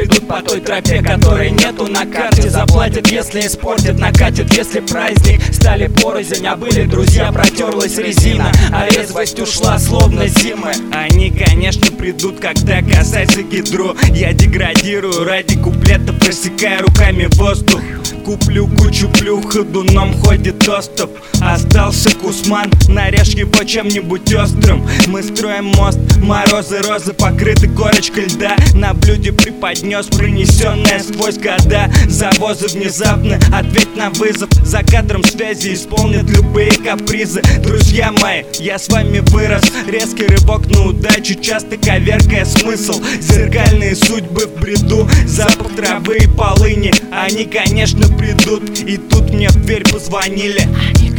придут по той тропе, которой нету на карте. Заплатят, если испортят, накатят, если праздник. Стали порознь, а были друзья, протерлась резина, а резвость ушла, словно зимы. Они, конечно, придут, когда касается гидро. Я деградирую ради куплета, просекая руками воздух. Куплю кучу плюх, ходуном ходит доступ. Остался Кусман, нарежь его чем-нибудь острым. Мы строим мост, морозы, розы покрыты корочкой льда. На блюде преподнес принесенное сквозь года. Завозы внезапны, ответь на вызов. За кадром связи исполнят любые капризы. Друзья мои, я с вами вырос. Резкий рывок на удачу, часто коверкая смысл. Зеркальные судьбы в бреду, запах травы и полыни. Они, конечно, придут, и тут мне в дверь позвонили.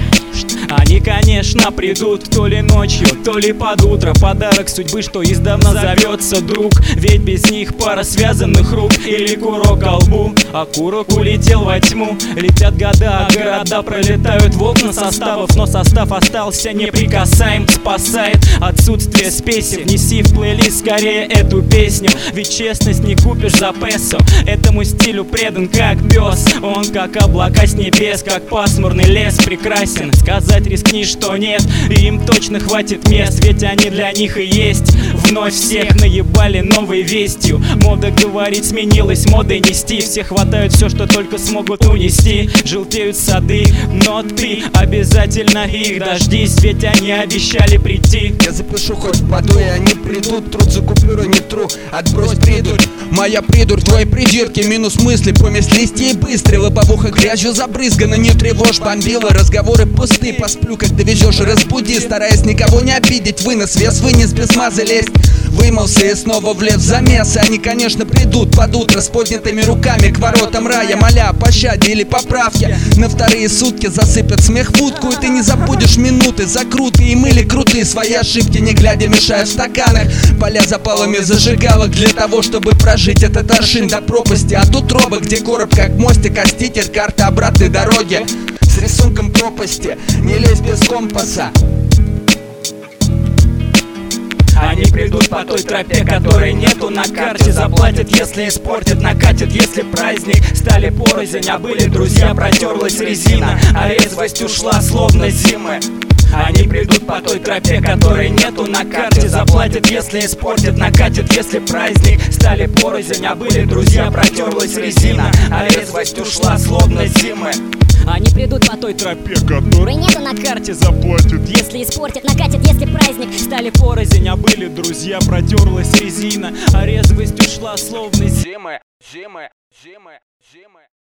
Они, конечно, придут, то ли ночью, то ли под утро. Подарок судьбы, что издавна зовется друг. Ведь без них пара связанных рук или курок ко лбу. А курок улетел во тьму. Летят года, а города пролетают в окна составов. Но состав остался неприкасаем. Спасает отсутствие спеси. Внеси в плейлист скорее эту песню. Ведь честность не купишь за песо. Этому стилю предан как пес. Он как облака с небес, как пасмурный лес прекрасен. Сказать рискни, что нет, и им точно хватит мест. Ведь они для них и есть. Вновь всех наебали новой вестью. Мода говорить сменилась модой нести. Все хватают все, что только смогут унести. Желтеют сады, но ты обязательно их дождись. Ведь они обещали прийти. Я запишу хоть в поту, и они придут. Труд за купюру не тру, отбрось придурь. Моя придурь, твои придирки, минус мысли. Помесь листья и быстрый, лобовуха грязью забрызгана. Не тревожь, бомбила, разговоры пусты. Посплю, как довезешь, разбуди. Стараясь никого не обидеть, вынос вес, вынес без мазы лезть. Вымылся и снова влез в замес. Они, конечно, придут под утро с поднятыми руками к воротам рая, моля о пощаде или поправке. На вторые сутки засыпят смех в утку, и ты не забудешь минуты закрутки. И мыли крутые свои ошибки, не глядя мешая в стаканах. Поля запалами зажигалок для того, чтобы прожить этот аршин до пропасти. А тут роба, где короб как мостик, а стикер карта обратной дороги с рисунком пропасти. Не лезь без компаса. Они придут по той тропе, которой нету на карте. Заплатят, если испортят, накатят, если праздник. Стали порознь, а были друзья, протерлась резина, а резвость ушла, словно зимы. Они придут по той тропе, которой нету на карте. Заплатят, если испортят, накатят, если праздник. Стали порознь, а были друзья, протерлась резина, а резвость ушла, словно зимы. Они придут по той тропе, которой нету на карте. Заплатят, если испортят, накатят, если праздник. стали порознь, а были друзья, протерлась резина, а резвость ушла, словно зимы.